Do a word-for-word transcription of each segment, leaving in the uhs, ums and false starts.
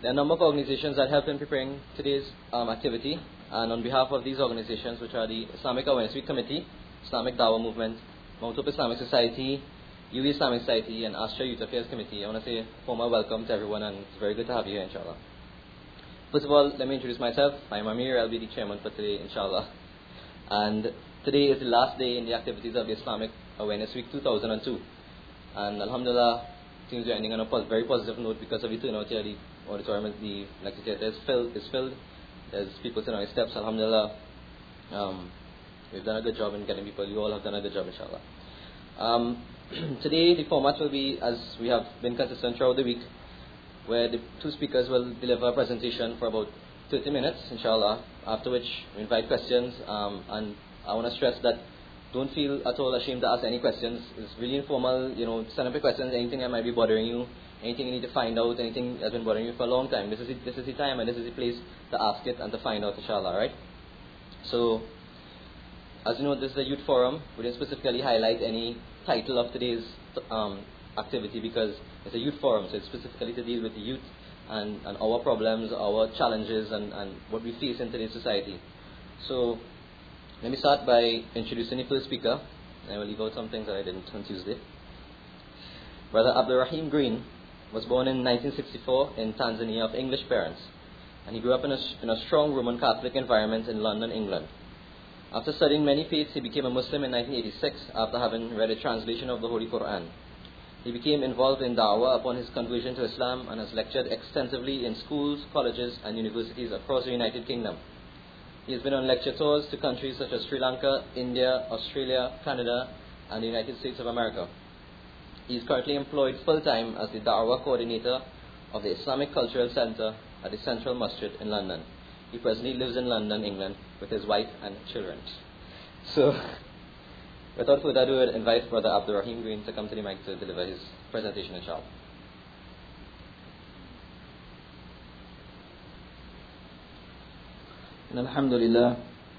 There are a number of organizations that help in preparing today's um, activity, and on behalf of these organizations, which are the Islamic Awareness Week Committee, Islamic Dawah Movement, Mount Hope Islamic Society, U A E Islamic Society, and Astra Youth Affairs Committee, I want to say a formal welcome to everyone, and it's very good to have you here, inshallah. First of all, let me introduce myself. I'm Amir, I'll be the chairman for today, inshallah. And today is the last day in the activities of the Islamic Awareness Week two thousand two. And alhamdulillah, things are ending on a pos- very positive note because of the turnout here. The auditorium, the lecture theatre is filled, is filled. There's people sitting on the steps, alhamdulillah. Um, we've done a good job in getting people. You all have done a good job, inshallah. Um, today, the format will be, as we have been consistent throughout the week, where the two speakers will deliver a presentation for about thirty minutes, inshallah, after which we invite questions. Um, and I want to stress that don't feel at all ashamed to ask any questions. It's really informal, you know, send up your questions, anything that might be bothering you, anything you need to find out, anything that's been bothering you for a long time. This is the, this is the time and this is the place to ask it and to find out, inshallah, right? So, as you know, this is a youth forum. We didn't specifically highlight any title of today's um, activity because it's a youth forum, so it's specifically to deal with the youth and, and our problems, our challenges, and, and what we face in today's society. So, let me start by introducing the first speaker. I will leave out some things that I didn't on Tuesday. Brother Abdul Rahim Green was born in nineteen sixty-four in Tanzania of English parents, and he grew up in a, in a strong Roman Catholic environment in London, England. After studying many faiths, he became a Muslim in nineteen eighty-six after having read a translation of the Holy Quran. He became involved in da'wah upon his conversion to Islam and has lectured extensively in schools, colleges, and universities across the United Kingdom. He has been on lecture tours to countries such as Sri Lanka, India, Australia, Canada, and the United States of America. He is currently employed full-time as the Da'wah coordinator of the Islamic Cultural Centre at the Central Masjid in London. He presently lives in London, England, with his wife and children. So, without further ado, I invite Brother Abdul Rahim Green to come to the mic to deliver his presentation, inshallah. الحمد لله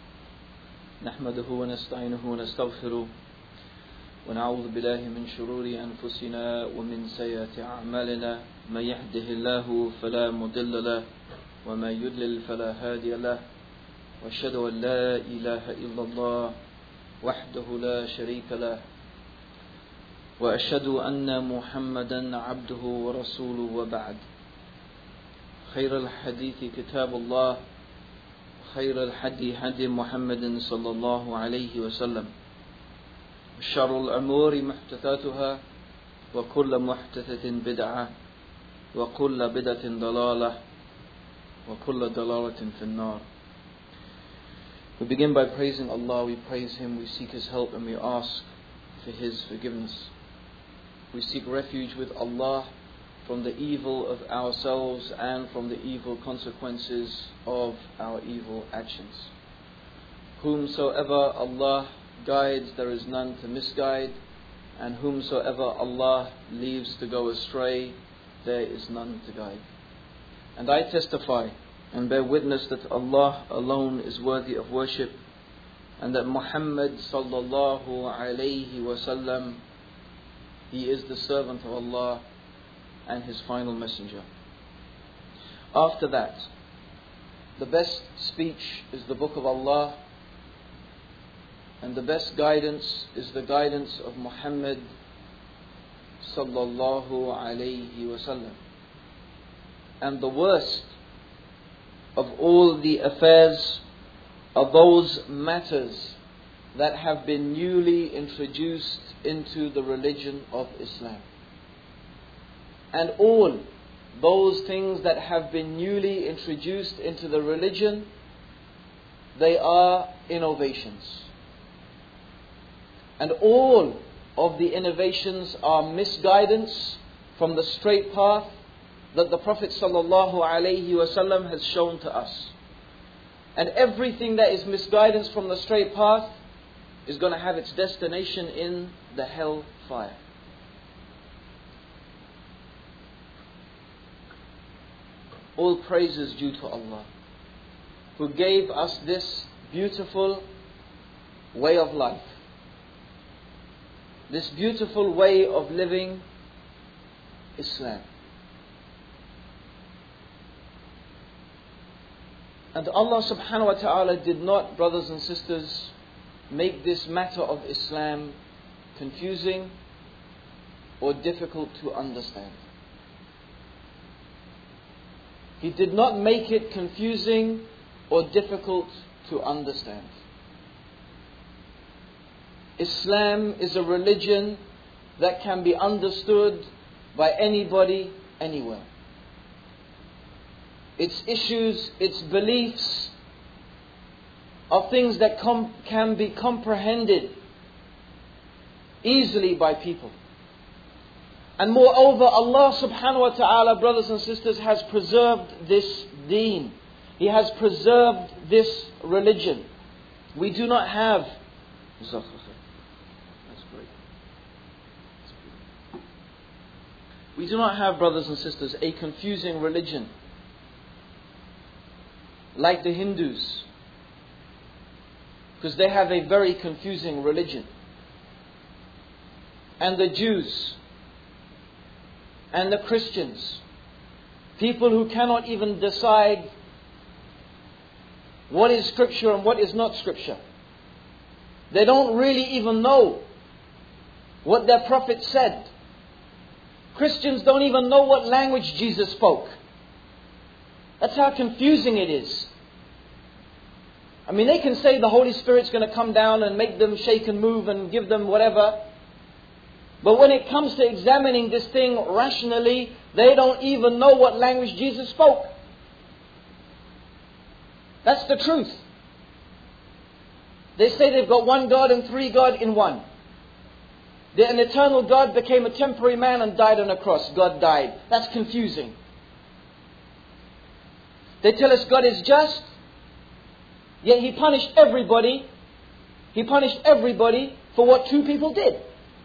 نحمده ونستعينه ونستغفره ونعوذ بالله من شرور أنفسنا ومن سيئات أعمالنا من يهده الله فلا مضل له وما يضلل فلا هادي له وأشهد أن لا إله إلا الله وحده لا شريك له وأشهد أن محمدا عبده ورسوله وبعد خير الحديث كتاب الله خير الحدي حدي محمد صلى الله عليه وسلم شر الأمور محدثاتها وكل محدثة بدعة وكل بدعة ضلالة وكل ضلالة في النار. We begin by praising Allah. We praise Him, we seek His help, and we ask for His forgiveness. We seek refuge with Allah from the evil of ourselves and from the evil consequences of our evil actions. Whomsoever Allah guides, there is none to misguide, and whomsoever Allah leaves to go astray, there is none to guide. And I testify and bear witness that Allah alone is worthy of worship, and that Muhammad sallallahu alayhi wasallam, he is the servant of Allah and His final messenger. After that, the best speech is the book of Allah, and the best guidance is the guidance of Muhammad sallallahu alayhi wasallam. And the worst of all the affairs are those matters that have been newly introduced into the religion of Islam. And all those things that have been newly introduced into the religion, they are innovations. And all of the innovations are misguidance from the straight path that the Prophet sallallahu alaihi wasallam has shown to us. And everything that is misguidance from the straight path is going to have its destination in the hell fire. All praise is due to Allah, who gave us this beautiful way of life, this beautiful way of living, Islam. And Allah subhanahu wa ta'ala did not, brothers and sisters, make this matter of Islam confusing or difficult to understand. He did not make it confusing or difficult to understand. Islam is a religion that can be understood by anybody, anywhere. Its issues, its beliefs are things that com- can be comprehended easily by people. And moreover, Allah subhanahu wa ta'ala, brothers and sisters, has preserved this deen. He has preserved this religion. We do not have... That's great. We do not have, brothers and sisters, a confusing religion like the Hindus, because they have a very confusing religion. And the Jews and the Christians, people who cannot even decide what is scripture and what is not scripture. They don't really even know what their prophet said. Christians don't even know what language Jesus spoke. That's how confusing it is. I mean, they can say the Holy Spirit's going to come down and make them shake and move and give them whatever. But when it comes to examining this thing rationally, they don't even know what language Jesus spoke. That's the truth. They say they've got one God and three God in one. That an eternal God became a temporary man and died on a cross. God died. That's confusing. They tell us God is just, yet He punished everybody. He punished everybody for what two people did.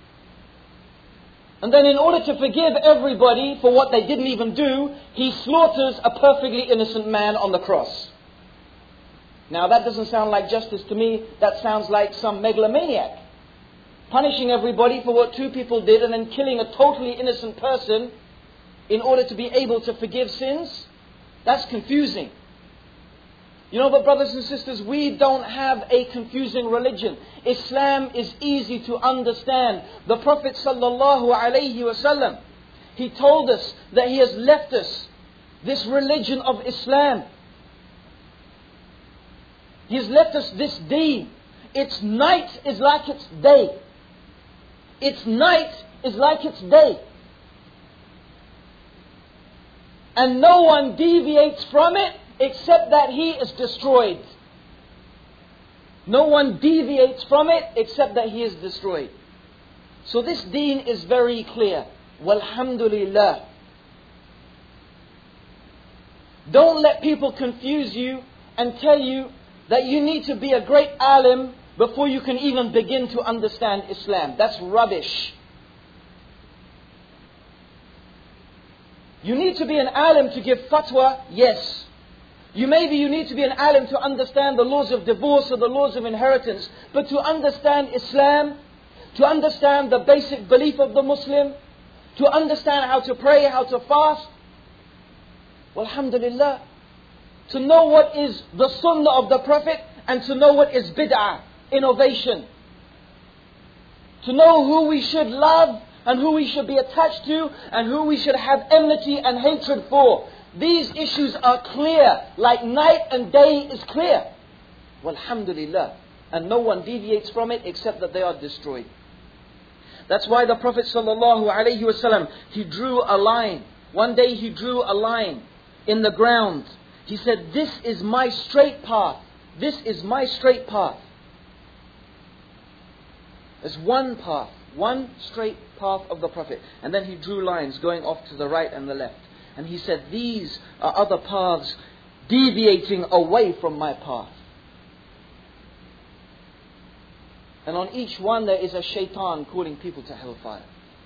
And then in order to forgive everybody for what they didn't even do, He slaughters a perfectly innocent man on the cross. Now that doesn't sound like justice to me. That sounds like some megalomaniac. Punishing everybody for what two people did and then killing a totally innocent person in order to be able to forgive sins. That's confusing. You know, but brothers and sisters, we don't have a confusing religion. Islam is easy to understand. The Prophet sallallahu alaihi wasallam, he told us that he has left us this religion of Islam. He has left us this deen. Its night is like its day. Its night is like its day. And no one deviates from it except that he is destroyed. No one deviates from it except that he is destroyed. So this deen is very clear. Walhamdulillah. Don't let people confuse you and tell you that you need to be a great alim before you can even begin to understand Islam. That's rubbish. You need to be an alim to give fatwa, yes. You maybe you need to be an alim to understand the laws of divorce or the laws of inheritance. But to understand Islam, to understand the basic belief of the Muslim, to understand how to pray, how to fast, well, alhamdulillah, to know what is the sunnah of the Prophet and to know what is bid'ah, innovation. To know who we should love and who we should be attached to and who we should have enmity and hatred for. These issues are clear, like night and day is clear. Walhamdulillah. And no one deviates from it except that they are destroyed. That's why the Prophet sallallahu alaihi wasallam, he drew a line. One day he drew a line in the ground. He said, "This is my straight path. This is my straight path." There's one path, one straight path of the Prophet. And then he drew lines going off to the right and the left. And he said, "These are other paths deviating away from my path." And on each one there is a shaitan calling people to hellfire.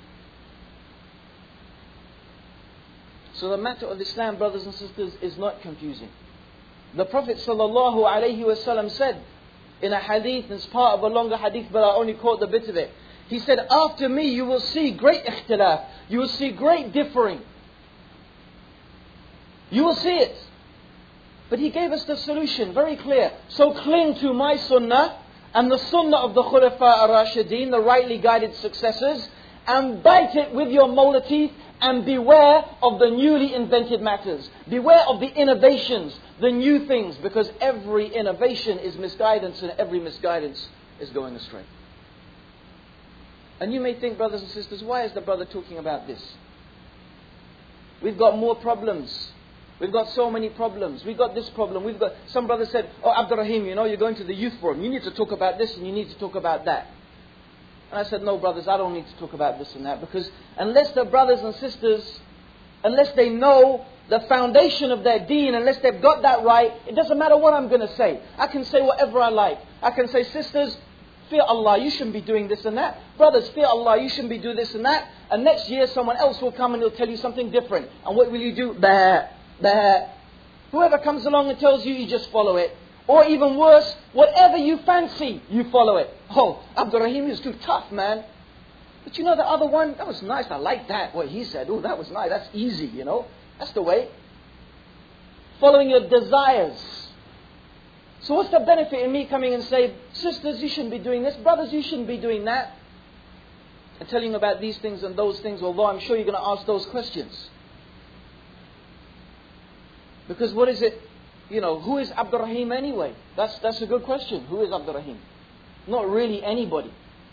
So the matter of Islam, brothers and sisters, is not confusing. The Prophet sallallahu alaihi wasallam said in a hadith, it's part of a longer hadith, but I only caught the bit of it. He said, "After me you will see great ikhtilaf. You will see great differing. You will see it. But he gave us the solution, very clear. So cling to my sunnah and the sunnah of the Khulafa ar-Rashideen, the rightly guided successors, and bite it with your molar teeth, and beware of the newly invented matters. Beware of the innovations, the new things, because every innovation is misguidance and every misguidance is going astray. And you may think, brothers and sisters, why is the brother talking about this? We've got more problems. We've got so many problems. We've got this problem. We've got. Some brother said, "Oh, Abdul Rahim, you know, you're going to the youth forum. You need to talk about this and you need to talk about that." And I said, "No, brothers, I don't need to talk about this and that, because unless the brothers and sisters, unless they know the foundation of their deen, unless they've got that right, it doesn't matter what I'm going to say. I can say whatever I like. I can say, sisters, fear Allah, you shouldn't be doing this and that. Brothers, fear Allah, you shouldn't be doing this and that. And next year, someone else will come and he'll tell you something different. And what will you do? Bah, bah. Whoever comes along and tells you, you just follow it. Or even worse, whatever you fancy, you follow it. Oh, Abdul Rahim is too tough, man. But you know the other one? That was nice. I like that. What he said. Oh, that was nice. That's easy, you know. That's the way. Following your desires. So what's the benefit in me coming and say, sisters, you shouldn't be doing this. Brothers, you shouldn't be doing that. And telling you about these things and those things, although I'm sure you're going to ask those questions. Because what is it? You know, who is Abdul Rahim anyway? That's that's a good question. Who is Abdul Rahim? Not really anybody.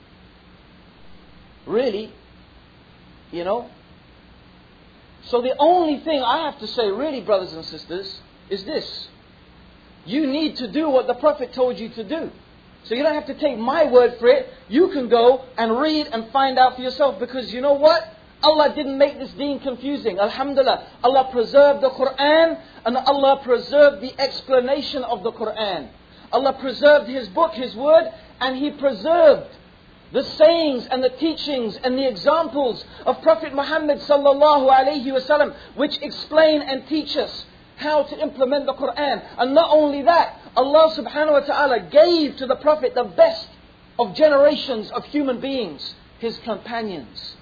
Really, you know. So the only thing I have to say, really, brothers and sisters, is this. You need to do what the Prophet told you to do. So you don't have to take my word for it. You can go and read and find out for yourself. Because you know what? Allah didn't make this deen confusing. Alhamdulillah. Allah preserved the Quran and Allah preserved the explanation of the Quran. Allah preserved His book, His word, and He preserved the sayings and the teachings and the examples of Prophet Muhammad sallallahu alayhi wasallam, which explain and teach us how to implement the Quran. And not only that, Allah subhanahu wa ta'ala gave to the Prophet the best of generations of human beings, his companions.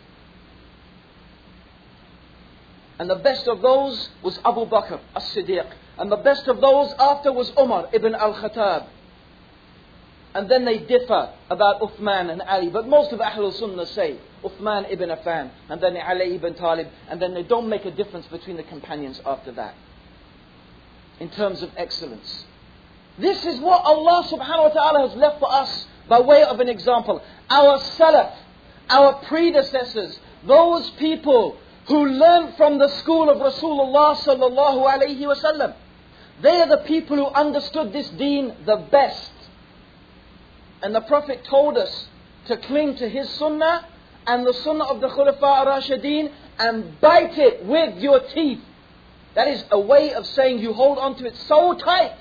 And the best of those was Abu Bakr as-Siddiq. And the best of those after was Umar ibn al-Khattab. And then they differ about Uthman and Ali. But most of Ahlul Sunnah say Uthman ibn Affan. And then Ali ibn Talib. And then they don't make a difference between the companions after that. In terms of excellence. This is what Allah subhanahu wa ta'ala has left for us by way of an example. Our Salaf, our predecessors, those people who learned from the school of Rasulullah sallallahu alayhi wa sallam. They are the people who understood this deen the best. And the Prophet told us to cling to his sunnah and the sunnah of the Khulafa ar-Rashideen and bite it with your teeth. That is a way of saying you hold on to it so tight.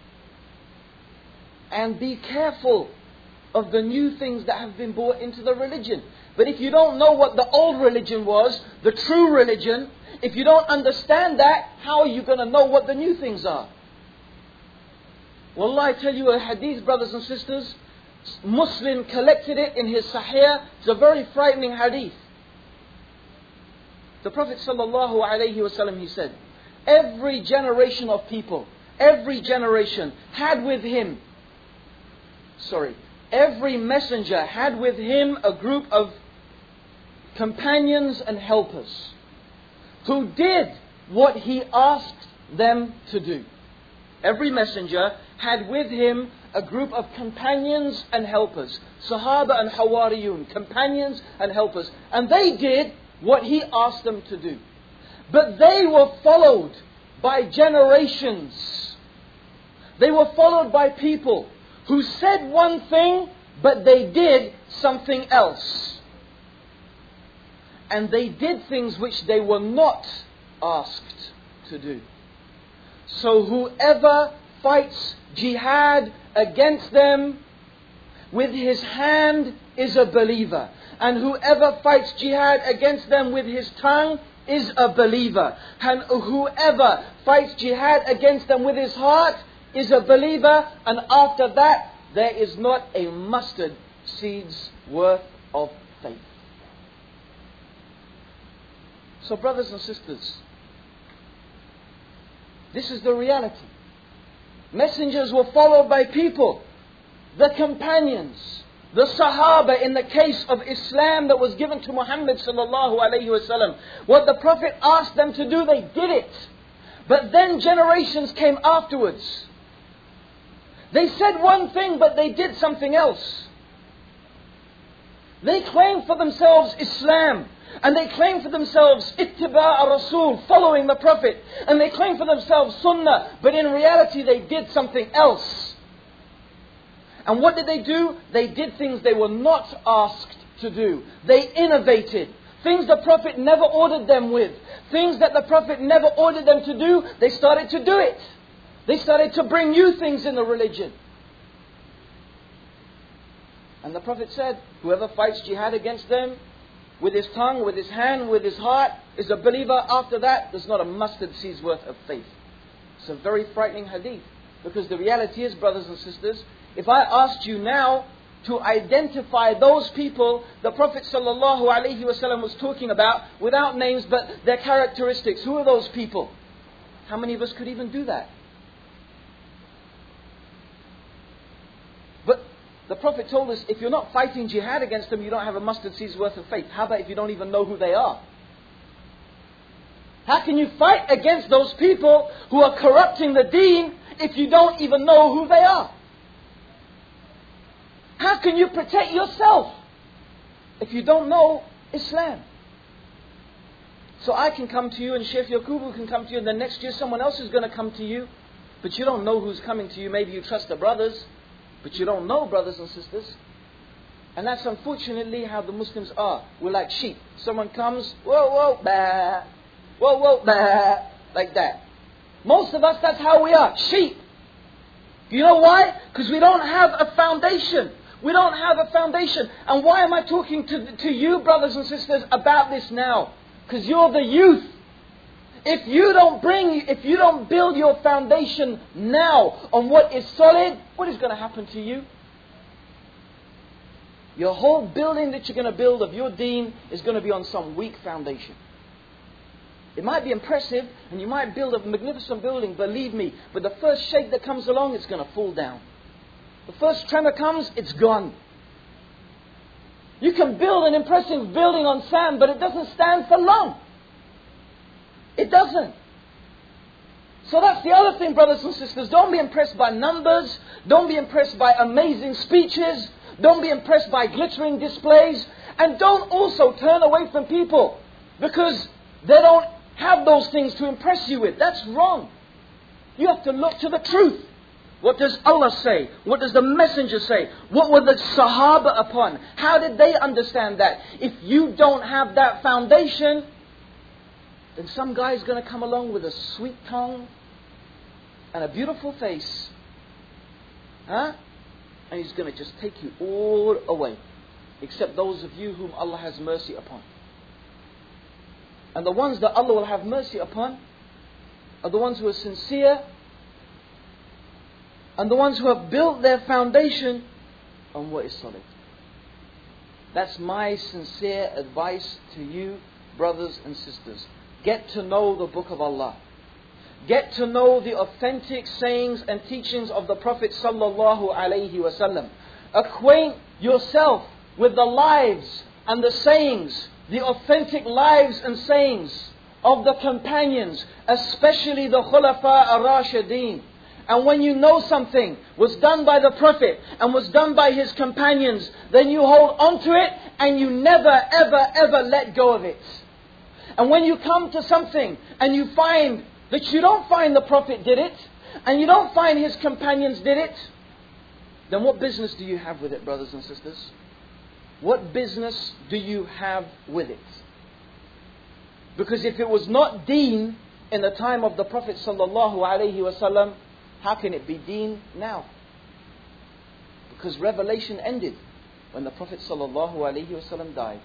And be careful of the new things that have been brought into the religion. But if you don't know what the old religion was, the true religion, if you don't understand that, how are you going to know what the new things are? Wallah, I tell you a hadith, brothers and sisters. Muslim collected it in his Sahih. It's a very frightening hadith. The Prophet sallallahu alayhi wa sallam, he said, every generation of people, every generation had with him, sorry, every messenger had with him a group of companions and helpers who did what he asked them to do. Every messenger had with him a group of companions and helpers. Sahaba and Hawariyun, companions and helpers. And they did what he asked them to do. But they were followed by generations. They were followed by people who said one thing, but they did something else. And they did things which they were not asked to do. So whoever fights jihad against them with his hand is a believer. And whoever fights jihad against them with his tongue is a believer. And whoever fights jihad against them with his heart is a believer. And after that, there is not a mustard seed's worth of faith. So brothers and sisters, this is the reality. Messengers were followed by people. The companions, the Sahaba in the case of Islam that was given to Muhammad sallallahu alayhi wasallam. What the Prophet asked them to do, they did it. But then generations came afterwards. They said one thing, but they did something else. They claimed for themselves Islam. And they claim for themselves ittiba' ar-Rasul, following the Prophet. And they claim for themselves Sunnah. But in reality they did something else. And what did they do? They did things they were not asked to do. They innovated. Things the Prophet never ordered them with. Things that the Prophet never ordered them to do, they started to do it. They started to bring new things in the religion. And the Prophet said, whoever fights jihad against them, with his tongue, with his hand, with his heart, is a believer. After that, there's not a mustard seed's worth of faith. It's a very frightening hadith. Because the reality is, brothers and sisters, if I asked you now to identify those people the Prophet sallallahu alaihi wasallam was talking about, without names but their characteristics, who are those people? How many of us could even do that? But the Prophet told us, if you're not fighting jihad against them, you don't have a mustard seed's worth of faith. How about if you don't even know who they are? How can you fight against those people who are corrupting the deen if you don't even know who they are? How can you protect yourself if you don't know Islam? So I can come to you and Sheikh Yaqubu can come to you, and then next year someone else is going to come to you, but you don't know who's coming to you. Maybe you trust the brothers, but you don't know, brothers and sisters. And that's unfortunately how the Muslims are. We're like sheep. Someone comes, whoa, whoa, bah, whoa, whoa, bah, like that. Most of us, that's how we are, sheep. You know why? Because we don't have a foundation. We don't have a foundation. And why am I talking to, to you, brothers and sisters, about this now? Because you're the youth. If you don't bring, if you don't build your foundation now on what is solid, what is going to happen to you? Your whole building that you're going to build of your deen is going to be on some weak foundation. It might be impressive and you might build a magnificent building, believe me, but the first shake that comes along, it's going to fall down. The first tremor comes, it's gone. You can build an impressive building on sand, but it doesn't stand for long. It doesn't. So that's the other thing, brothers and sisters. Don't be impressed by numbers. Don't be impressed by amazing speeches. Don't be impressed by glittering displays. And don't also turn away from people because they don't have those things to impress you with. That's wrong. You have to look to the truth. What does Allah say? What does the Messenger say? What were the Sahaba upon? How did they understand that? If you don't have that foundation, then some guy is going to come along with a sweet tongue and a beautiful face. Huh? And he's going to just take you all away. Except those of you whom Allah has mercy upon. And the ones that Allah will have mercy upon are the ones who are sincere and the ones who have built their foundation on what is solid. That's my sincere advice to you, brothers and sisters. Get to know the Book of Allah. Get to know the authentic sayings and teachings of the Prophet sallallahu alaihi wasallam. Acquaint yourself with the lives and the sayings, the authentic lives and sayings of the companions, especially the Khulafa ar-Rashideen. And when you know something was done by the Prophet and was done by his companions, then you hold on to it and you never, ever, ever let go of it. And when you come to something and you find that you don't find the Prophet did it, and you don't find his companions did it, then what business do you have with it, brothers and sisters? What business do you have with it? Because if it was not deen in the time of the Prophet sallallahu alaihi wasallam, how can it be deen now? Because revelation ended when the Prophet sallallahu alaihi wasallam died.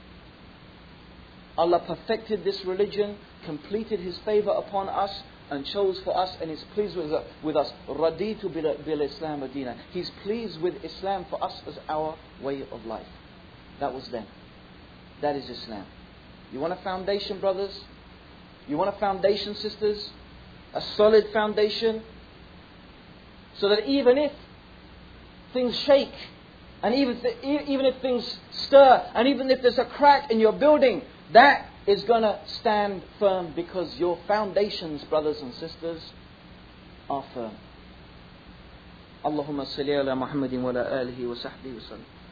Allah perfected this religion, completed His favour upon us, and chose for us, and is pleased with, with us. Raditu bil Islam Adina. He's pleased with Islam for us as our way of life. That was then. That is Islam. You want a foundation, brothers? You want a foundation, sisters? A solid foundation? So that even if things shake, and even, th- even if things stir, and even if there's a crack in your building, that is going to stand firm because your foundations, brothers and sisters, are firm. Allahumma salli ala Muhammadin wa ala alihi wa sahbihi wa sallam.